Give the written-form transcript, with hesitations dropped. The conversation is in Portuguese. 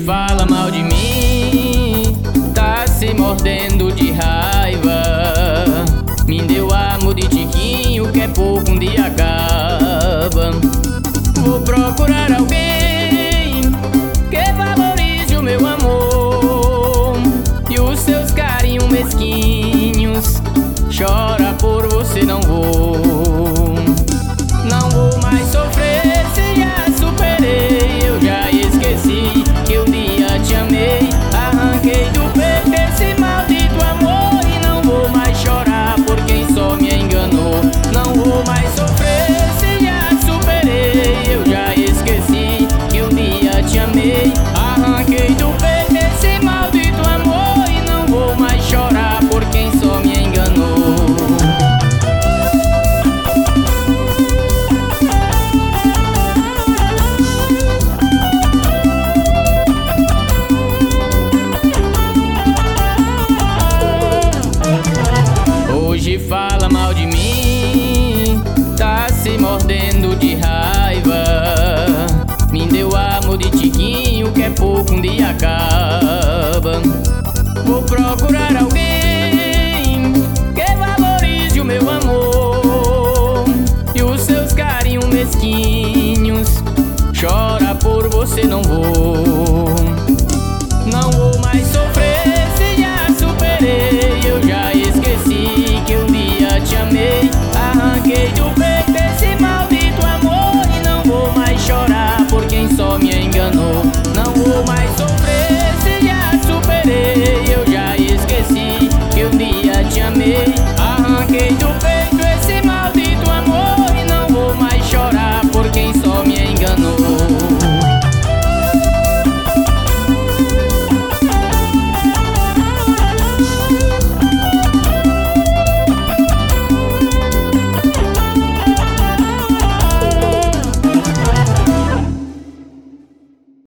fala mal de mim, tá se mordendo de raiva. Me deu amor de tiquinho, que é pouco, um dia acaba. Vou procurar alguém que valorize o meu amor e os seus carinhos mesquinhos. Chora por você, não vou. Não vou mais sofrer, se já superei. Eu já esqueci que um dia te amei. Arranquei do peito esse maldito amor e não vou mais chorar por quem só me enganou. Não vou mais sofrer, se já superei. Eu já esqueci que um dia te amei. Arranquei do peito esse maldito amor e não vou mais chorar por quem só me enganou. Hoje fala mal de mim, tá se mordendo de raiva. Me deu amor de tiquinho, que é pouco, um dia acaba. Vou procurar alguém que valorize o meu amor e os seus carinhos mesquinhos. Chora por você, não vou. Não vou mais sofrer, se já superei. Eu já esqueci que um dia te amei. Arranquei do peito esse maldito amor e não vou mais chorar por quem só me enganou. Não vou mais sofrer, se já superei. Eu já esqueci que um dia te amei. Arranquei do peito